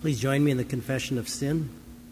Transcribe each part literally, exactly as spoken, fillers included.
Please join me in the confession of sin.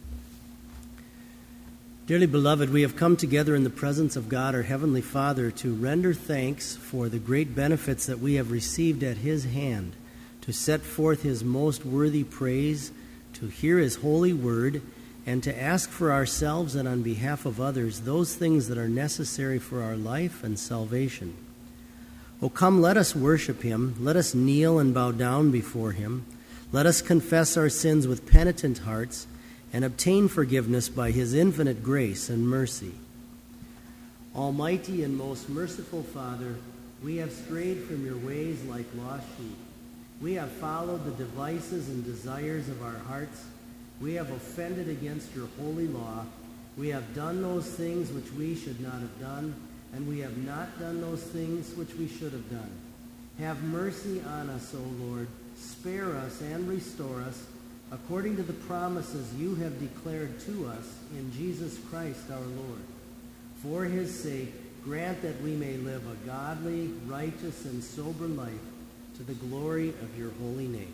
Dearly beloved, we have come together in the presence of God, our Heavenly Father, to render thanks for the great benefits that we have received at His hand, to set forth His most worthy praise, to hear His holy word, and to ask for ourselves and on behalf of others those things that are necessary for our life and salvation. O come, let us worship Him. Let us kneel and bow down before Him. Let us confess our sins with penitent hearts and obtain forgiveness by His infinite grace and mercy. Almighty and most merciful Father, we have strayed from your ways like lost sheep. We have followed the devices and desires of our hearts. We have offended against your holy law. We have done those things which we should not have done, and we have not done those things which we should have done. Have mercy on us, O Lord. Spare us and restore us, according to the promises you have declared to us in Jesus Christ our Lord. For His sake, grant that we may live a godly, righteous, and sober life to the glory of your holy name.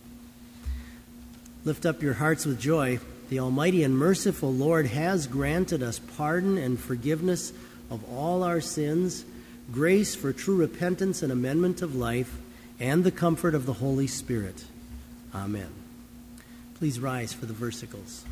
Lift up your hearts with joy. The Almighty and merciful Lord has granted us pardon and forgiveness of all our sins, grace for true repentance and amendment of life, and the comfort of the Holy Spirit. Amen. Please rise for the versicles.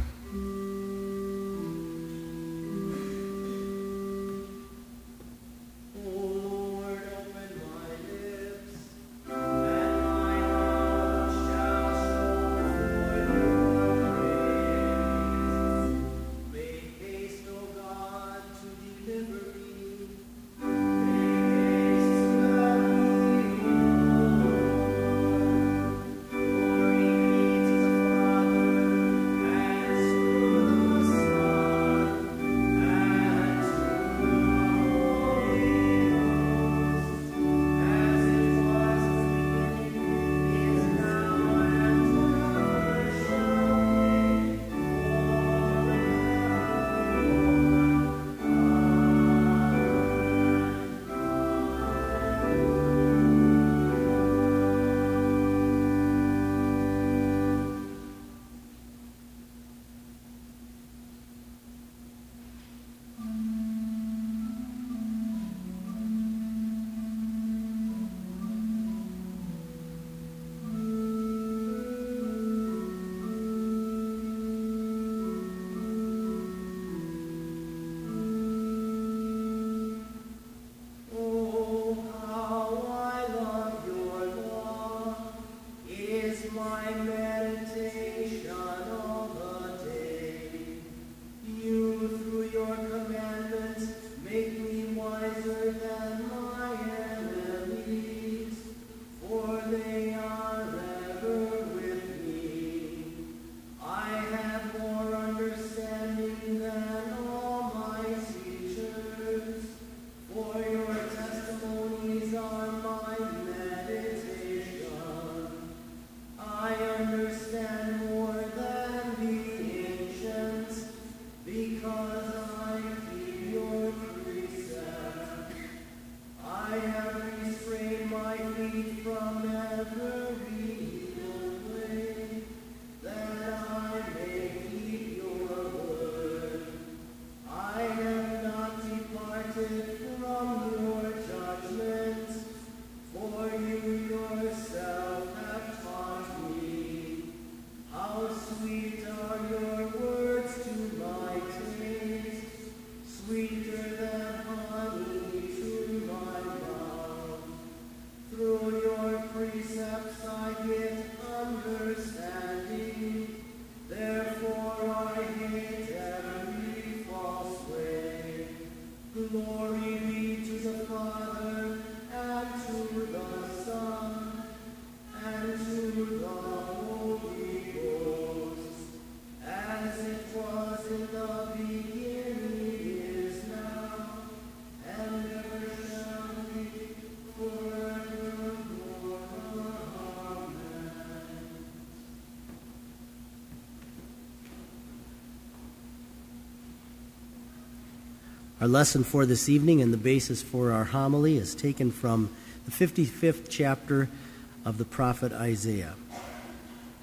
Our lesson for this evening and the basis for our homily is taken from the fifty-fifth chapter of the prophet Isaiah.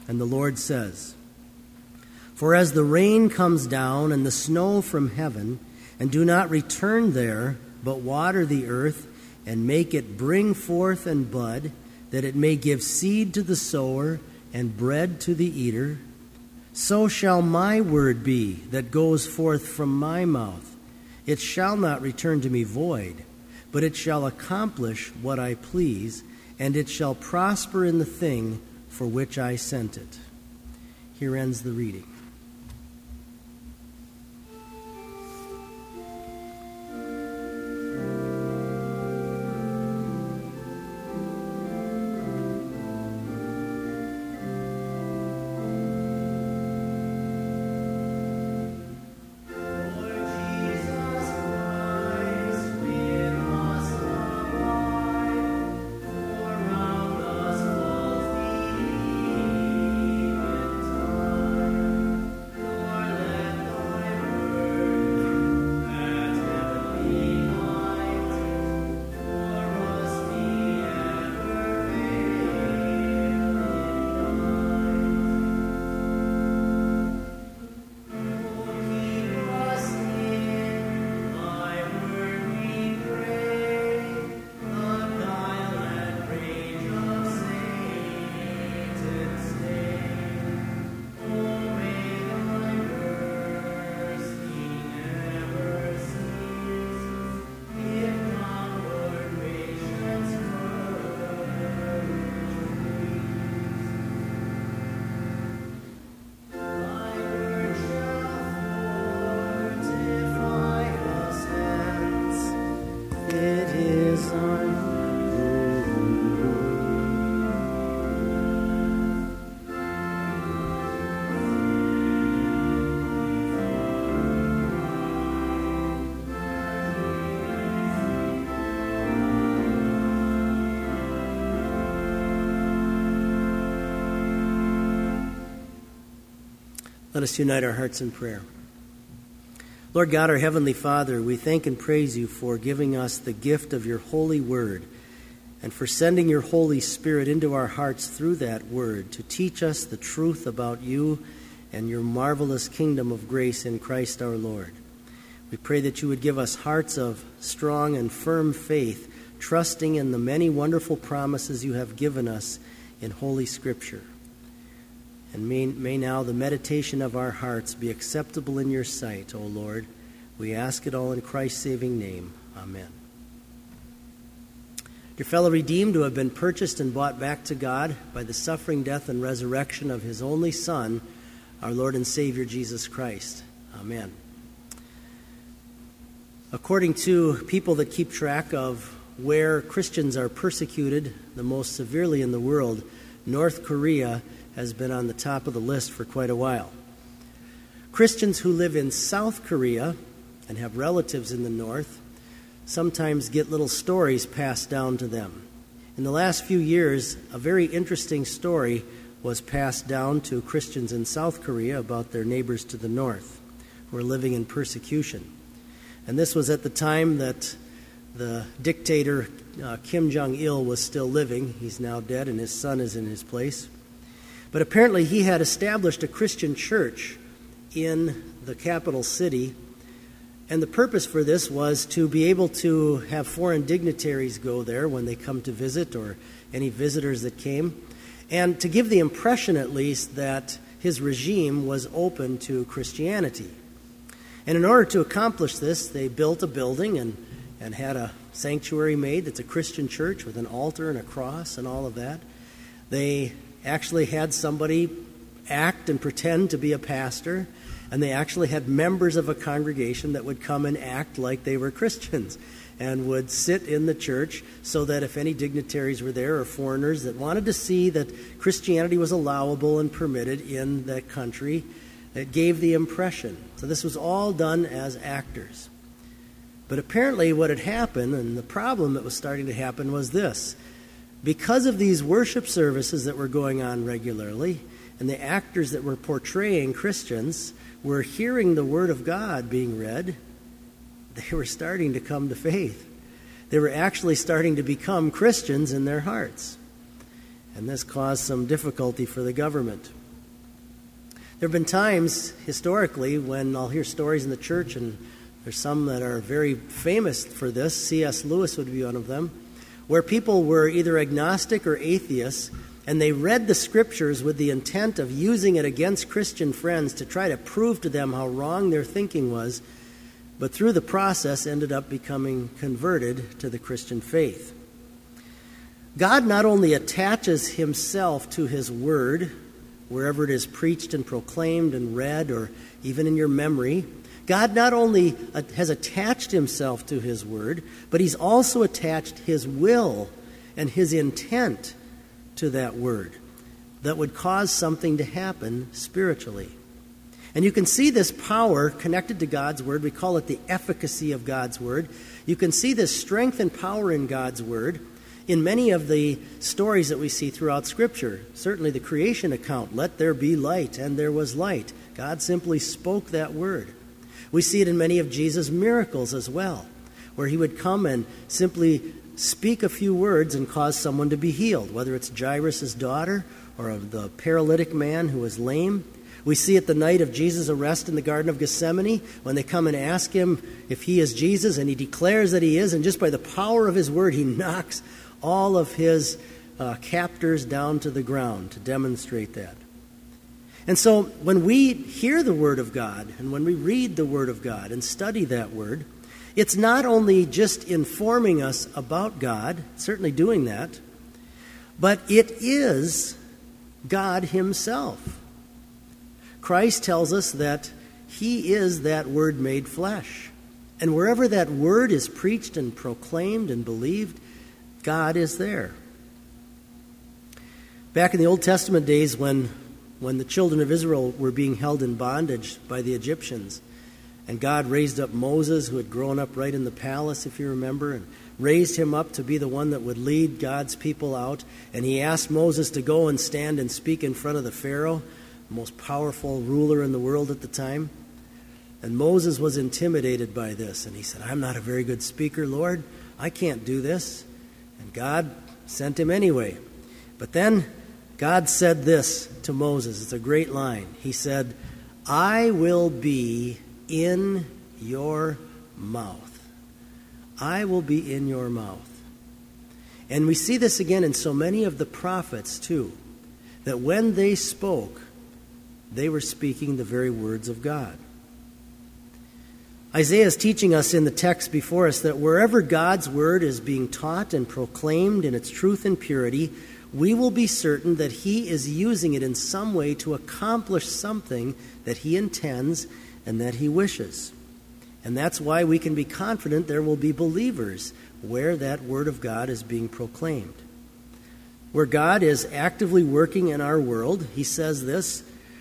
And the Lord says, "For as the rain comes down and the snow from heaven, and do not return there, but water the earth, and make it bring forth and bud, that it may give seed to the sower and bread to the eater, so shall my word be that goes forth from my mouth. It shall not return to me void, but it shall accomplish what I please, and it shall prosper in the thing for which I sent it." Here ends the reading. Let us unite our hearts in prayer. Lord God, our Heavenly Father, we thank and praise you for giving us the gift of your holy word and for sending your Holy Spirit into our hearts through that word to teach us the truth about you and your marvelous kingdom of grace in Christ our Lord. We pray that you would give us hearts of strong and firm faith, trusting in the many wonderful promises you have given us in Holy Scripture. And may, may now the meditation of our hearts be acceptable in your sight, O Lord. We ask it all in Christ's saving name. Amen. Dear fellow redeemed who have been purchased and bought back to God by the suffering, death, and resurrection of his only Son, our Lord and Savior Jesus Christ. Amen. According to people that keep track of where Christians are persecuted the most severely in the world, North Korea has been on the top of the list for quite a while. Christians who live in South Korea and have relatives in the north sometimes get little stories passed down to them. In the last few years, a very interesting story was passed down to Christians in South Korea about their neighbors to the north who are living in persecution. And this was at the time that the dictator uh, Kim Jong-il was still living. He's now dead and his son is in his place. But apparently he had established a Christian church in the capital city, and the purpose for this was to be able to have foreign dignitaries go there when they come to visit, or any visitors that came, and to give the impression at least that his regime was open to Christianity. And in order to accomplish this, they built a building and, and had a sanctuary made that's a Christian church with an altar and a cross and all of that. They actually had somebody act and pretend to be a pastor, and they actually had members of a congregation that would come and act like they were Christians and would sit in the church so that if any dignitaries were there or foreigners that wanted to see that Christianity was allowable and permitted in that country, it gave the impression. So this was all done as actors. But apparently what had happened, and the problem that was starting to happen, was this. Because of these worship services that were going on regularly, and the actors that were portraying Christians were hearing the Word of God being read, they were starting to come to faith. They were actually starting to become Christians in their hearts. and this caused some difficulty for the government. There have been times historically when I'll hear stories in the church, and there's some that are very famous for this. C S Lewis would be one of them, where people were either agnostic or atheists, and they read the scriptures with the intent of using it against Christian friends to try to prove to them how wrong their thinking was, but through the process ended up becoming converted to the Christian faith. God not only attaches himself to his word, wherever it is preached and proclaimed and read, or even in your memory, God not only has attached himself to his word, but he's also attached his will and his intent to that word that would cause something to happen spiritually. And you can see this power connected to God's word. We call it the efficacy of God's word. You can see this strength and power in God's word in many of the stories that we see throughout Scripture. Certainly the creation account, let there be light, and there was light. God simply spoke that word. We see it in many of Jesus' miracles as well, where he would come and simply speak a few words and cause someone to be healed, whether it's Jairus' daughter or the paralytic man who was lame. We see it the night of Jesus' arrest in the Garden of Gethsemane, when they come and ask him if he is Jesus, and he declares that he is, and just by the power of his word, he knocks all of his uh, captors down to the ground to demonstrate that. And so when we hear the word of God, and when we read the word of God and study that word, it's not only just informing us about God, certainly doing that, but it is God himself. Christ tells us that he is that word made flesh. And wherever that word is preached and proclaimed and believed, God is there. Back in the Old Testament days when, when the children of Israel were being held in bondage by the Egyptians, and God raised up Moses, who had grown up right in the palace, if you remember, and raised him up to be the one that would lead God's people out. And he asked Moses to go and stand and speak in front of the Pharaoh, the most powerful ruler in the world at the time. And Moses was intimidated by this. And he said, I'm not a very good speaker, Lord. I can't do this. And God sent him anyway. But then God said this to Moses. It's a great line. He said, I will be in your mouth. I will be in your mouth. And we see this again in so many of the prophets too, that when they spoke, they were speaking the very words of God. Isaiah is teaching us in the text before us that wherever God's word is being taught and proclaimed in its truth and purity, we will be certain that he is using it in some way to accomplish something that he intends and that he wishes. And that's why we can be confident there will be believers where that word of God is being proclaimed. Where God is actively working in our world, he says this,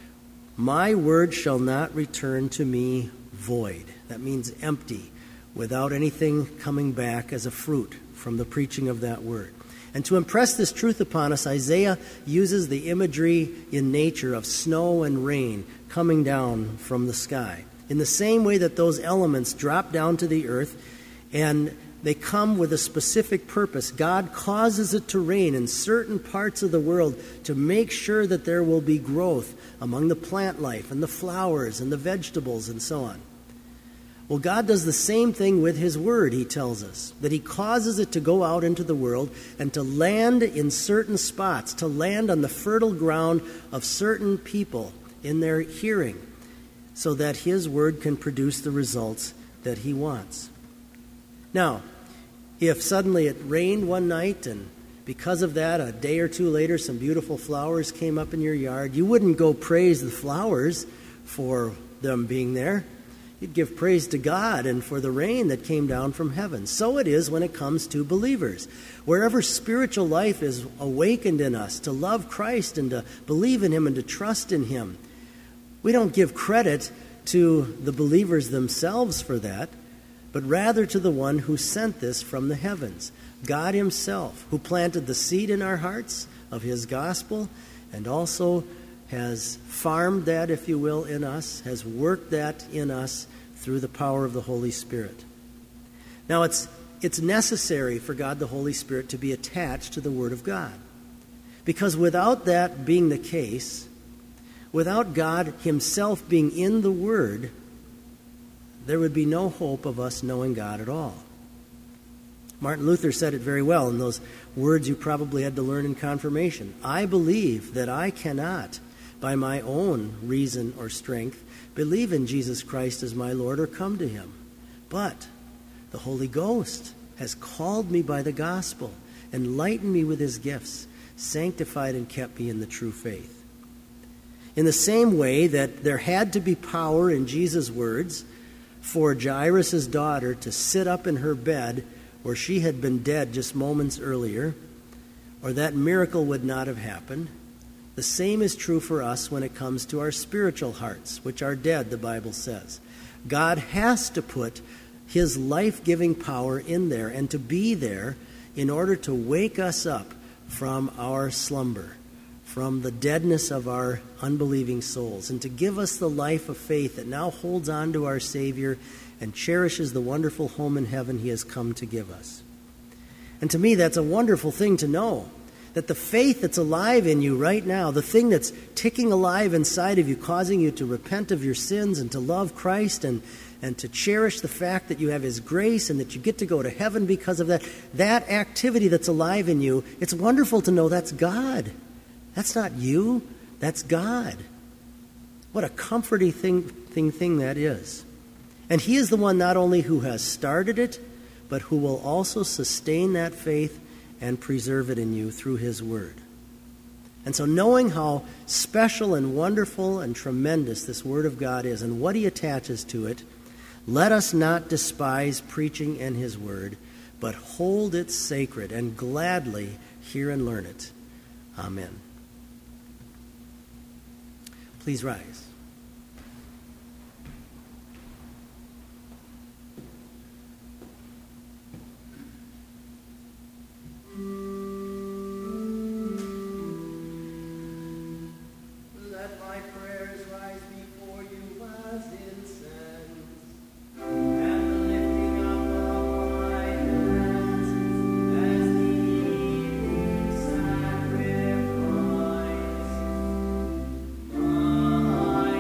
my word shall not return to me void. That means empty, without anything coming back as a fruit from the preaching of that word. And to impress this truth upon us, Isaiah uses the imagery in nature of snow and rain coming down from the sky. In the same way that those elements drop down to the earth and they come with a specific purpose. God causes it to rain in certain parts of the world to make sure that there will be growth among the plant life and the flowers and the vegetables and so on. Well, God does the same thing with his word, he tells us, that he causes it to go out into the world and to land in certain spots, to land on the fertile ground of certain people in their hearing, so that his word can produce the results that he wants. Now, if suddenly it rained one night and because of that, a day or two later, some beautiful flowers came up in your yard, you wouldn't go praise the flowers for them being there. You'd give praise to God and for the rain that came down from heaven. So it is when it comes to believers. Wherever spiritual life is awakened in us to love Christ and to believe in him and to trust in him, we don't give credit to the believers themselves for that, but rather to the one who sent this from the heavens, God himself, who planted the seed in our hearts of his gospel and also has farmed that, if you will, in us, has worked that in us through the power of the Holy Spirit. Now, it's, it's necessary for God the Holy Spirit to be attached to the Word of God. Because without that being the case, without God himself being in the Word, there would be no hope of us knowing God at all. Martin Luther said it very well in those words you probably had to learn in confirmation. I believe that I cannot, by my own reason or strength, believe in Jesus Christ as my Lord or come to him. But the Holy Ghost has called me by the gospel, enlightened me with his gifts, sanctified and kept me in the true faith. In the same way that there had to be power in Jesus' words for Jairus' daughter to sit up in her bed where she had been dead just moments earlier, or that miracle would not have happened, the same is true for us when it comes to our spiritual hearts, which are dead, the Bible says. God has to put his life-giving power in there and to be there in order to wake us up from our slumber, from the deadness of our unbelieving souls, and to give us the life of faith that now holds on to our Savior and cherishes the wonderful home in heaven he has come to give us. And to me, that's a wonderful thing to know, that the faith that's alive in you right now, the thing that's ticking alive inside of you, causing you to repent of your sins and to love Christ and, and to cherish the fact that you have his grace and that you get to go to heaven because of that, that activity that's alive in you, it's wonderful to know that's God. That's not you, that's God. What a comforting thing, thing, thing that is. And he is the one not only who has started it, but who will also sustain that faith and preserve it in you through his word. And so knowing how special and wonderful and tremendous this word of God is and what he attaches to it, let us not despise preaching and his word, but hold it sacred and gladly hear and learn it. Amen. Please rise. Amen.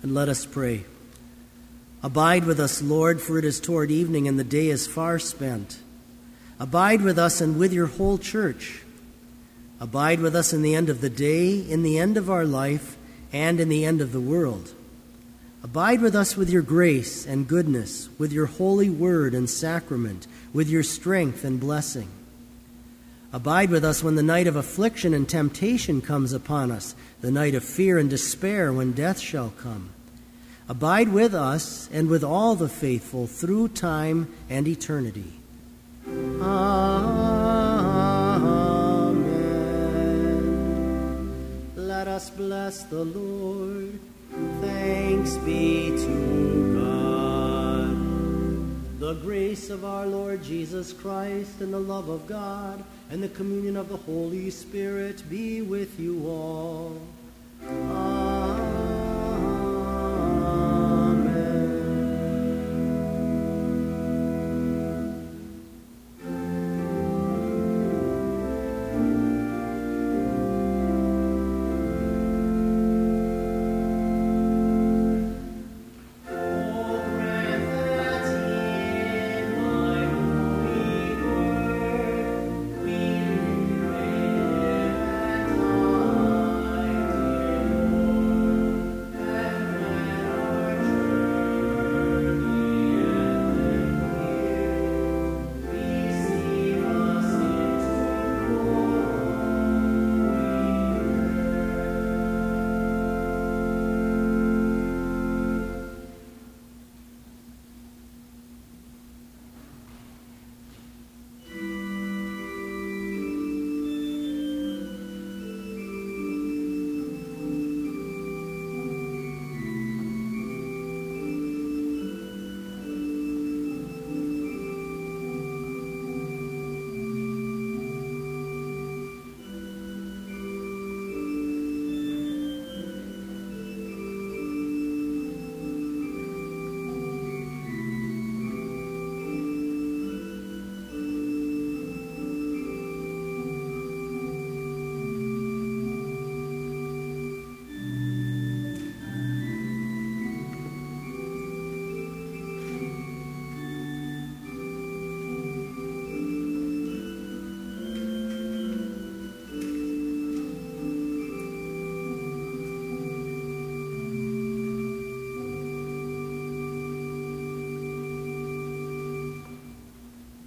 And let us pray. Abide with us, Lord, for it is toward evening and the day is far spent. Abide with us and with your whole church. Abide with us in the end of the day, in the end of our life, and in the end of the world. Abide with us with your grace and goodness, with your holy word and sacrament, with your strength and blessing. Abide with us when the night of affliction and temptation comes upon us, the night of fear and despair when death shall come. Abide with us and with all the faithful through time and eternity. Amen. Let us bless the Lord. Thanks be to God. The grace of our Lord Jesus Christ and the love of God and the communion of the Holy Spirit be with you all.